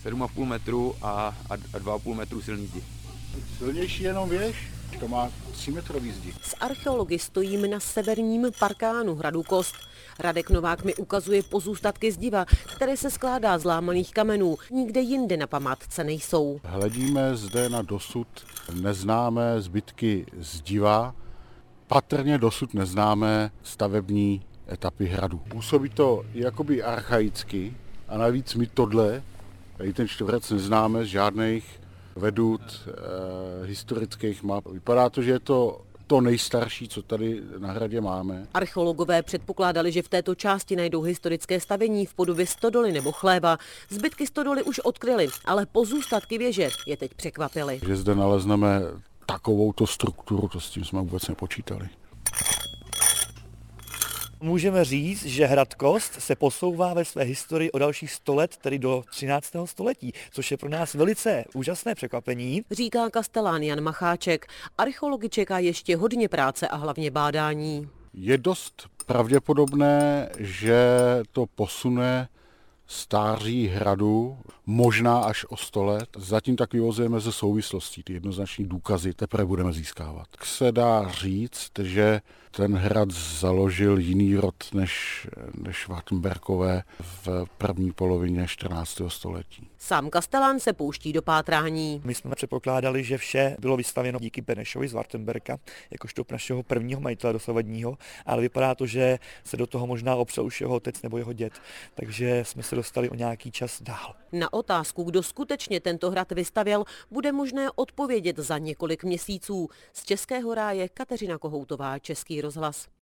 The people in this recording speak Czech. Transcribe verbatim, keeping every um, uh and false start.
sedm a půl metru a, a dva a půl metru silný zdi. Silnější jenom věž, to má třímetrový zdi. S archeology stojím na severním parkánu hradu Kost. Radek Novák mi ukazuje pozůstatky zdiva, které se skládá z lámaných kamenů. Nikde jinde na památce nejsou. Hledíme zde na dosud neznámé zbytky zdiva, patrně dosud neznámé stavební etapy hradu. Působí to jakoby archaicky a navíc my tohle, tady ten čtverec neznáme z žádných vedut eh, historických map. Vypadá to, že je to to nejstarší, co tady na hradě máme. Archeologové předpokládali, že v této části najdou historické stavení v podobě stodoly nebo chléva. Zbytky stodoly už odkryli, ale pozůstatky věže je teď překvapily. Že zde nalezneme takovouto strukturu, to s tím jsme vůbec nepočítali. Můžeme říct, že hrad Kost se posouvá ve své historii o dalších sto let, tedy do třináctého století, což je pro nás velice úžasné překvapení. Říká kastelán Jan Macháček. Archeology čeká ještě hodně práce a hlavně bádání. Je dost pravděpodobné, že to posune stáří hradu možná až o sto let. Zatím tak vyvozujeme ze souvislostí, ty jednoznační důkazy teprve budeme získávat. Se dá říct, že ten hrad založil jiný rod než, než Wartenberkové v první polovině čtrnáctého století. Sám kastelán se pouští do pátrání. My jsme předpokládali, že vše bylo vystavěno díky Benešovi z Wartenberka, jakožto našeho prvního majitele dosavadního, ale vypadá to, že se do toho možná opřel už jeho otec nebo jeho děd, takže jsme se dostali o nějaký čas dál. Na otázku, kdo skutečně tento hrad vystavěl, bude možné odpovědět za několik měsíců. Z Českého ráje Kateřina Kohoutová, Český rozhlas.